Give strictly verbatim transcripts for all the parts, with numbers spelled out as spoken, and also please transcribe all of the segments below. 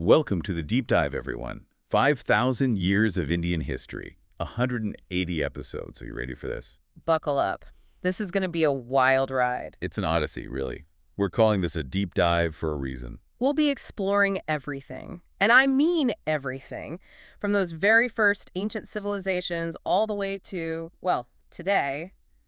Welcome to the Deep Dive, everyone. five thousand years of Indian history, one hundred eighty episodes. Are you ready for this? Buckle up. This is going to be a wild ride. It's an odyssey, really. We're calling this a deep dive for a reason. We'll be exploring everything, and I mean everything, from those very first ancient civilizations all the way to, well, today,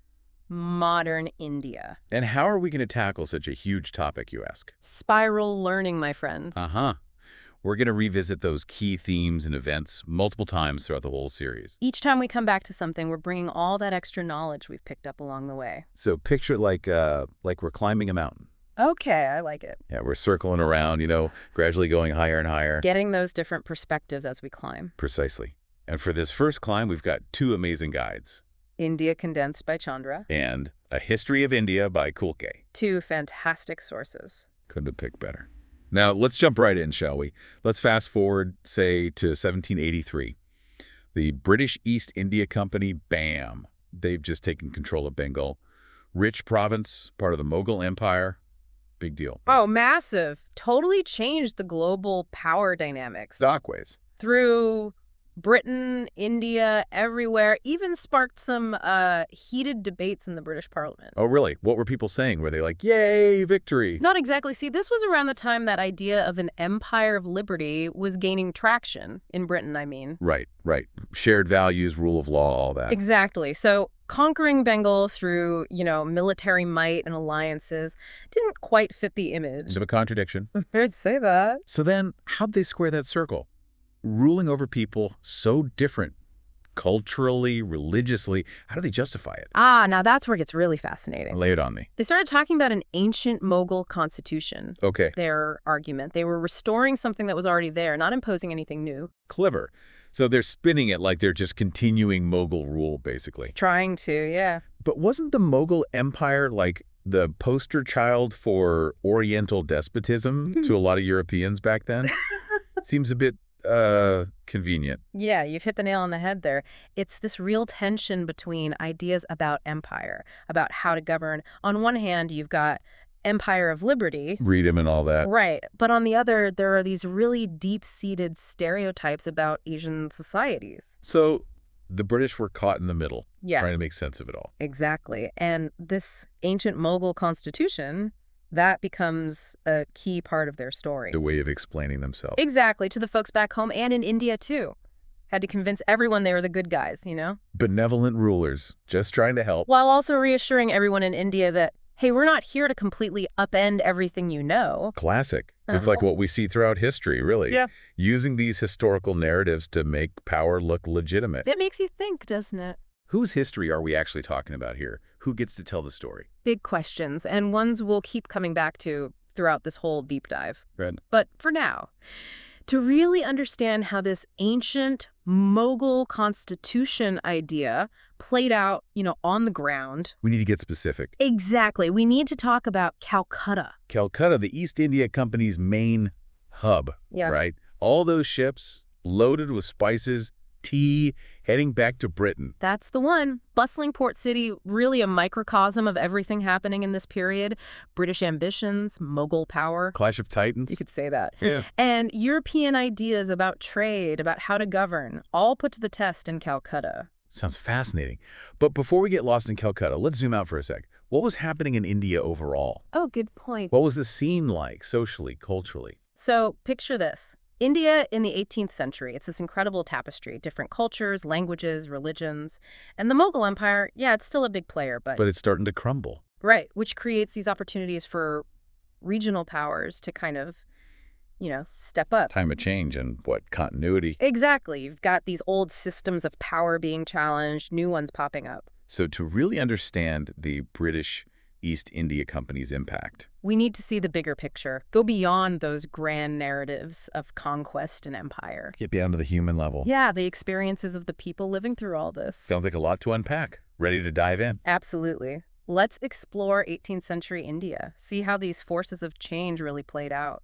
modern India. And how are we going to tackle such a huge topic, you ask? Spiral learning, my friend. Uh-huh. We're going to revisit those key themes and events multiple times throughout the whole series. Each time we come back to something, we're bringing all that extra knowledge we've picked up along the way. So picture it like, uh, like we're climbing a mountain. Okay, I like it. Yeah, we're circling around, you know, gradually going higher and higher. Getting those different perspectives as we climb. Precisely. And for this first climb, we've got two amazing guides. India Condensed by Chandra. And A History of India by Kulke. Two fantastic sources. Couldn't have picked better. Now, let's jump right in, shall we? Let's fast forward, say, to seventeen eighty-three. The British East India Company, bam! They've just taken control of Bengal. Rich province, part of the Mughal Empire. Big deal. Oh, massive. Totally changed the global power dynamics. Dockways. Through Britain, India, everywhere, even sparked some uh, heated debates in the British Parliament. Oh, really? What were people saying? Were they like, yay, victory? Not exactly. See, this was around the time that idea of an empire of liberty was gaining traction, in Britain, I mean. Right, right. Shared values, rule of law, all that. Exactly. So conquering Bengal through, you know, military might and alliances didn't quite fit the image. Bit of a contradiction. I'd say that. So then, how'd they square that circle? Ruling over people so different, culturally, religiously, how do they justify it? Ah, now that's where it gets really fascinating. Lay it on me. They started talking about an ancient Mughal constitution. Okay. Their argument. They were restoring something that was already there, not imposing anything new. Clever. So they're spinning it like they're just continuing Mughal rule, basically. Trying to, yeah. But wasn't the Mughal Empire like the poster child for Oriental despotism to a lot of Europeans back then? Seems a bit uh, convenient. Yeah, you've hit the nail on the head there. It's this real tension between ideas about empire, about how to govern. On one hand, you've got empire of liberty. Freedom and all that. Right. But on the other, there are these really deep-seated stereotypes about Asian societies. So the British were caught in the middle, Yeah. trying to make sense of it all. Exactly. And this ancient Mughal constitution, that becomes a key part of their story. The way of explaining themselves. Exactly, to the folks back home and in India, too. Had to convince everyone they were the good guys, you know? Benevolent rulers, just trying to help. While also reassuring everyone in India that, hey, we're not here to completely upend everything you know. Classic. It's Uh-huh. like what we see throughout history, really. Yeah. Using these historical narratives to make power look legitimate. It makes you think, doesn't it? Whose history are we actually talking about here? Who gets to tell the story? Big questions, and ones we'll keep coming back to throughout this whole deep dive. Red. But for now, to really understand how this ancient Mughal constitution idea played out, you know, on the ground. We need to get specific. Exactly. We need to talk about Calcutta. Calcutta, the East India Company's main hub, Yeah. right? All those ships loaded with spices, tea, heading back to Britain. That's the one. Bustling port city, really a microcosm of everything happening in this period. British ambitions, Mughal power. Clash of Titans. You could say that. Yeah. And European ideas about trade, about how to govern, all put to the test in Calcutta. Sounds fascinating. But before we get lost in Calcutta, let's zoom out for a sec. What was happening in India overall? Oh, good point. What was the scene like, socially, culturally? So picture this. India in the eighteenth century, it's this incredible tapestry, different cultures, languages, religions. And the Mughal Empire, yeah, it's still a big player, but... But it's starting to crumble. Right, which creates these opportunities for regional powers to kind of, you know, step up. Time of change and, what, continuity. Exactly. You've got these old systems of power being challenged, new ones popping up. So to really understand the British East India Company's impact, We need to see the bigger picture, go beyond those grand narratives of conquest and empire. get down to the human level. Yeah, the experiences of the people living through all this. Sounds like a lot to unpack. Ready to dive in? Absolutely. Let's explore eighteenth century India, see how these forces of change really played out.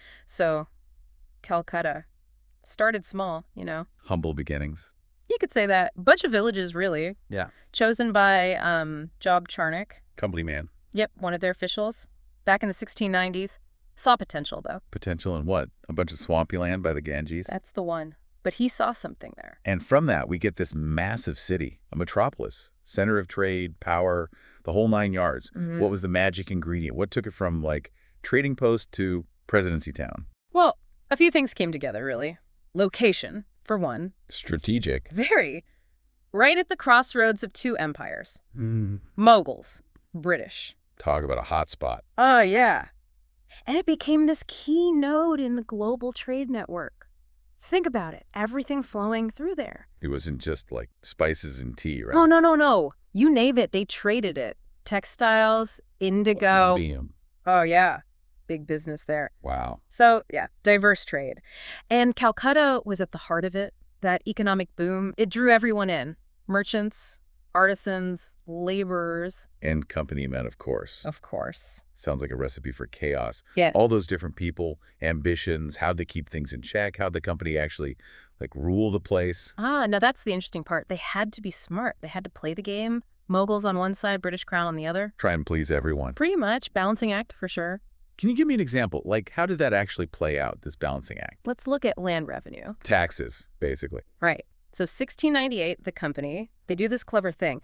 So, Calcutta started small, you know. Humble beginnings. You could say that. Bunch of villages, really. Yeah. Chosen by um, Job Charnock. Company man. Yep, one of their officials. Back in the sixteen nineties. Saw potential, though. Potential in what? A bunch of swampy land by the Ganges? That's the one. But he saw something there. And from that, we get this massive city, a metropolis, center of trade, power, the whole nine yards. Mm-hmm. What was the magic ingredient? What took it from, like, trading post to presidency town? Well, a few things came together, really. Location, for one. Strategic. Very. Right at the crossroads of two empires. Mm. Mughals, British. Talk about a hot spot. Oh, yeah. And it became this key node in the global trade network. Think about it. Everything flowing through there. It wasn't just, like, spices and tea, right? Oh, no, no, no. You name it, they traded it. Textiles, indigo. Opium. Oh, yeah. Big business there. Wow. So, yeah, diverse trade. And Calcutta was at the heart of it. That economic boom, it drew everyone in. Merchants, artisans, laborers. And company men, of course. Of course. Sounds like a recipe for chaos. Yeah. All those different people, ambitions, how'd they keep things in check, how'd the company actually, like, rule the place. Ah, now that's the interesting part. They had to be smart. They had to play the game. Mughals on one side, British crown on the other. Try and please everyone. Pretty much. Balancing act, for sure. Can you give me an example? Like, how did that actually play out, this balancing act? Let's look at land revenue. Taxes, basically. Right. So sixteen ninety-eight, the company, they do this clever thing.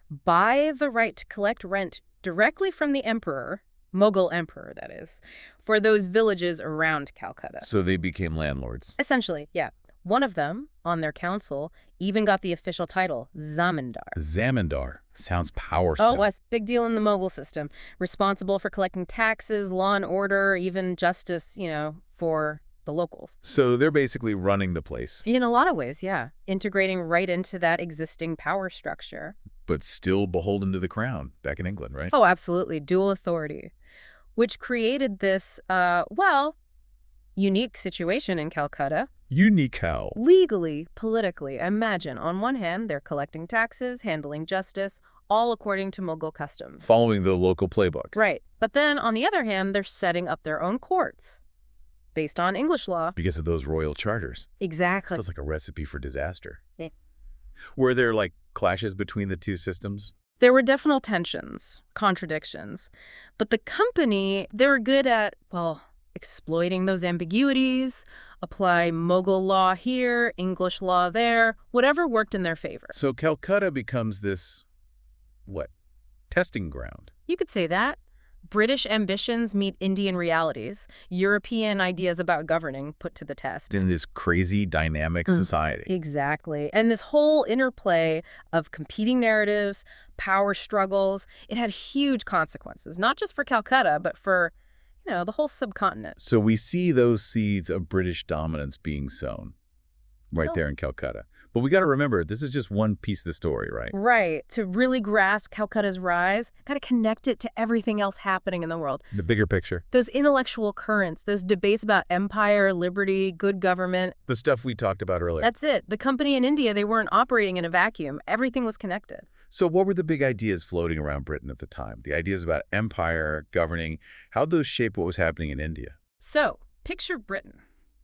Buy the right to collect rent directly from the emperor, Mughal emperor, that is, for those villages around Calcutta. So they became landlords. Essentially, yeah. One of them, on their council, even got the official title, Zamindar. Zamindar. Sounds powerful. Oh, it was. Big deal in the Mughal system. Responsible for collecting taxes, law and order, even justice, you know, for the locals. So they're basically running the place. In a lot of ways, yeah. Integrating right into that existing power structure. But still beholden to the crown back in England, right? Oh, absolutely. Dual authority. Which created this, uh, well, unique situation in Calcutta. Unique how? Legally, politically. Imagine, on one hand, they're collecting taxes, handling justice, all according to Mughal custom. Following the local playbook. Right. But then, on the other hand, they're setting up their own courts based on English law. Because of those royal charters. Exactly. That's like a recipe for disaster. Yeah. Were there, like, clashes between the two systems? There were definite tensions, contradictions. But the company, they were good at, well, exploiting those ambiguities, apply Mughal law here, English law there, whatever worked in their favor. So Calcutta becomes this, what, testing ground? You could say that. British ambitions meet Indian realities, European ideas about governing put to the test. In this crazy, dynamic Mm. society. Exactly. And this whole interplay of competing narratives, power struggles, it had huge consequences, not just for Calcutta, but for, you know, the whole subcontinent. So we see those seeds of British dominance being sown right Oh. there in Calcutta. But we got to remember, this is just one piece of the story, right? Right. To really grasp Calcutta's rise, got to connect it to everything else happening in the world. The bigger picture. Those intellectual currents, those debates about empire, liberty, good government. The stuff we talked about earlier. That's it. The company in India, they weren't operating in a vacuum. Everything was connected. So what were the big ideas floating around Britain at the time? The ideas about empire, governing, how'd those shape what was happening in India? So, picture Britain.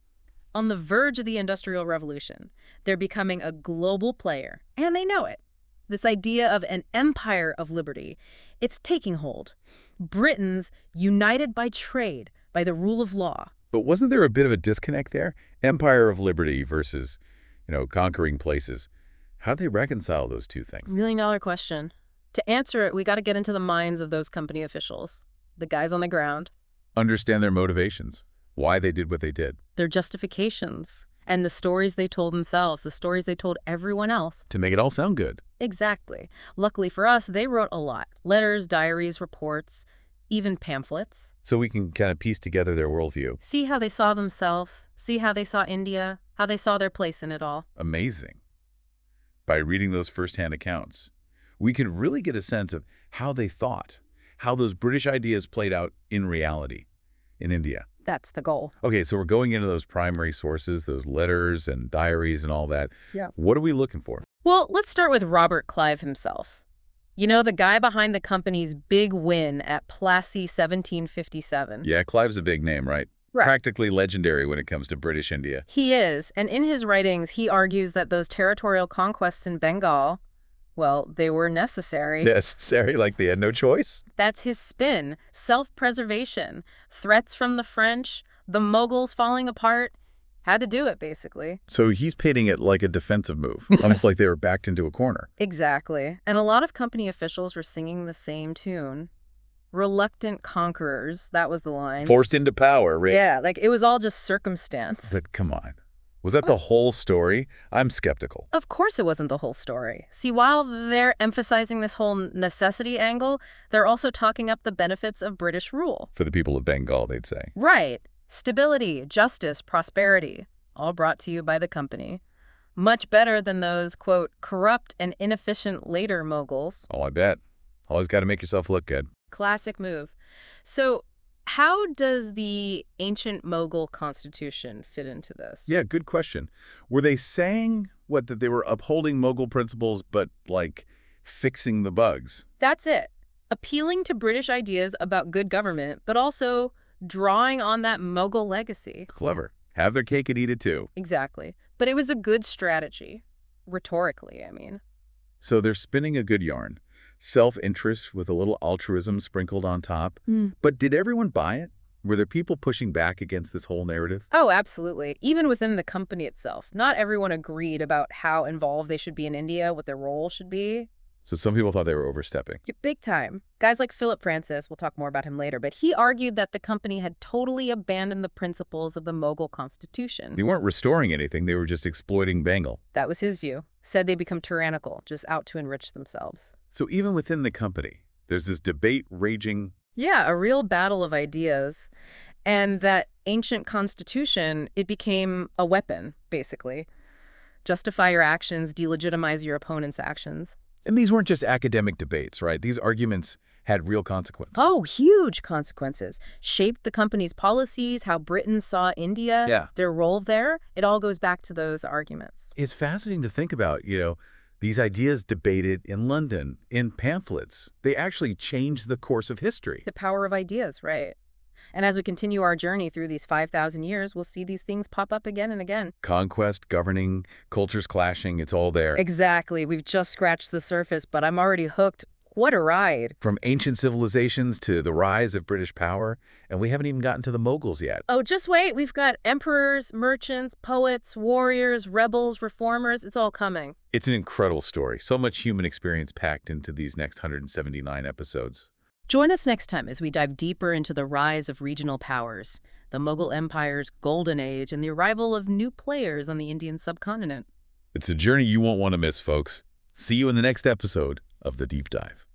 On the verge of the Industrial Revolution, they're becoming a global player, and they know it. This idea of an empire of liberty, it's taking hold. Britain's united by trade, by the rule of law. But wasn't there a bit of a disconnect there? Empire of liberty versus, you know, conquering places. How'd they reconcile those two things? Million dollar question. To answer it, we got to get into the minds of those company officials, the guys on the ground, Understand their motivations, why they did what they did. their justifications, and the stories they told themselves, the stories they told everyone else. To make it all sound good. Exactly. Luckily for us, they wrote a lot. Letters, diaries, reports, even pamphlets. So we can kind of piece together their worldview. See how they saw themselves, see how they saw India, how they saw their place in it all. Amazing. By reading those firsthand accounts, we can really get a sense of how they thought, how those British ideas played out in reality in India. That's the goal. Okay, so we're going into those primary sources, those letters and diaries and all that. Yeah. What are we looking for? Well, let's start with Robert Clive himself. You know, the guy behind the company's big win at Plassey seventeen fifty-seven. Yeah, Clive's a big name, right? Right. Practically legendary when it comes to British India. He is, and in his writings, he argues that those territorial conquests in Bengal, Well, they were necessary. Necessary, like they had no choice? That's his spin. Self-preservation. Threats from the French, the Mughals falling apart. Had to do it, basically. So he's painting it like a defensive move, almost like they were backed into a corner. Exactly. And a lot of company officials were singing the same tune. Reluctant conquerors, that was the line. Forced into power, right? Yeah, like it was all just circumstance. But come on. Was that the whole story? I'm skeptical. Of course it wasn't the whole story. See, while they're emphasizing this whole necessity angle, they're also talking up the benefits of British rule. For the people of Bengal, they'd say. Right. Stability, justice, prosperity, all brought to you by the company. Much better than those, quote, corrupt and inefficient later Mughals. Oh, I bet. Always got to make yourself look good. Classic move. So how does the ancient Mughal constitution fit into this? Yeah, good question. Were they saying, what, that they were upholding Mughal principles, but, like, fixing the bugs? That's it. Appealing to British ideas about good government, but also drawing on that Mughal legacy. Clever. Have their cake and eat it too. Exactly. But it was a good strategy. Rhetorically, I mean. So they're spinning a good yarn. Self-interest with a little altruism sprinkled on top. Mm. But did everyone buy it? Were there people pushing back against this whole narrative? Oh, absolutely. Even within the company itself. Not everyone agreed about how involved they should be in India, what their role should be. So some people thought they were overstepping. Yeah, big time. Guys like Philip Francis, we'll talk more about him later, but he argued that the company had totally abandoned the principles of the Mughal constitution. They weren't restoring anything. They were just exploiting Bengal. That was his view. Said they become tyrannical, just out to enrich themselves. So even within the company, there's this debate raging. Yeah, a real battle of ideas. And that ancient constitution, it became a weapon, basically. Justify your actions, delegitimize your opponent's actions. And these weren't just academic debates, right? These arguments had real consequences. Oh, huge consequences. Shaped the company's policies, how Britain saw India, Yeah. their role there. It all goes back to those arguments. It's fascinating to think about, you know, these ideas debated in London, in pamphlets. They actually changed the course of history. The power of ideas, right. And as we continue our journey through these five thousand years, we'll see these things pop up again and again. Conquest, governing, cultures clashing, it's all there. Exactly. We've just scratched the surface, but I'm already hooked. What a ride. From ancient civilizations to the rise of British power, and we haven't even gotten to the Mughals yet. Oh, just wait. We've got emperors, merchants, poets, warriors, rebels, reformers. It's all coming. It's an incredible story. So much human experience packed into these next one hundred seventy-nine episodes. Join us next time as we dive deeper into the rise of regional powers, the Mughal Empire's golden age, and the arrival of new players on the Indian subcontinent. It's a journey you won't want to miss, folks. See you in the next episode of The Deep Dive.